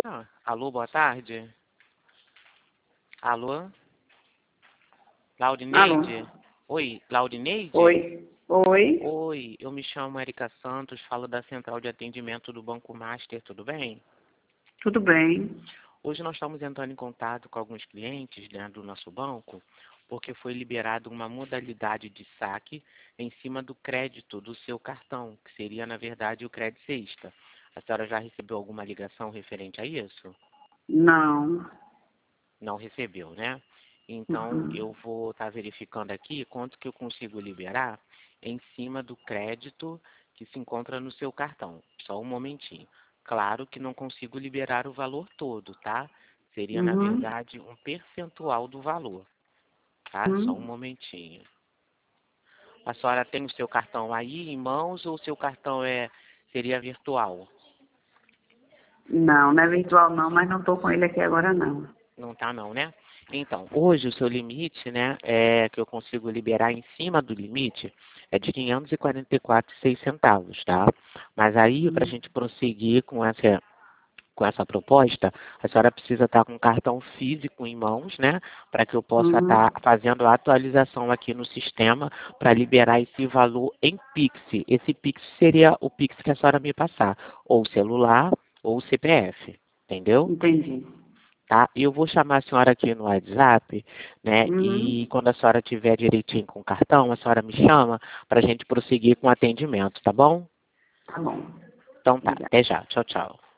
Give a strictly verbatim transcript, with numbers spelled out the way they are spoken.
Ah, alô, boa tarde. Alô, Alô? Laudineide? Oi, Laudineide? Oi? Oi? Oi, eu me chamo Erika Santos, falo da Central de Atendimento do Banco Master, tudo bem? Tudo bem? Hoje nós estamos entrando em contato com alguns clientes, né, do nosso banco, porque foi liberado uma modalidade de saque em cima do crédito do seu cartão, que seria, na verdade, o crédito sexta. A senhora já recebeu alguma ligação referente a isso? Não. Não recebeu, né? Então, Uhum. eu vou estar verificando aqui quanto que eu consigo liberar em cima do crédito que se encontra no seu cartão. Só um momentinho. Claro que não consigo liberar o valor todo, tá? Seria, na Uhum. verdade, um percentual do valor, tá? Só um Uhum. momentinho. A senhora tem o seu cartão aí em mãos ou o seu cartão é, seria virtual? Não, não é virtual não, mas não estou com ele aqui agora não. Não tá não, né? Então, hoje o seu limite, né, é que eu consigo liberar em cima do limite é de quinhentos e quarenta e quatro reais e seis centavos, tá? Mas aí, para a Uhum. gente prosseguir com essa, com essa proposta, a senhora precisa estar com um cartão físico em mãos, né, para que eu possa Uhum. estar fazendo a atualização aqui no sistema para liberar esse valor em Pix. Esse Pix seria o Pix que a senhora me passar, ou celular ou C P F, entendeu? Entendi. Tá? E eu vou chamar a senhora aqui no WhatsApp, né? E Uhum. quando a senhora tiver direitinho com o cartão, a senhora me chama para a gente prosseguir com o atendimento, tá bom? Tá bom. Então tá, Obrigada. até já. Tchau, tchau.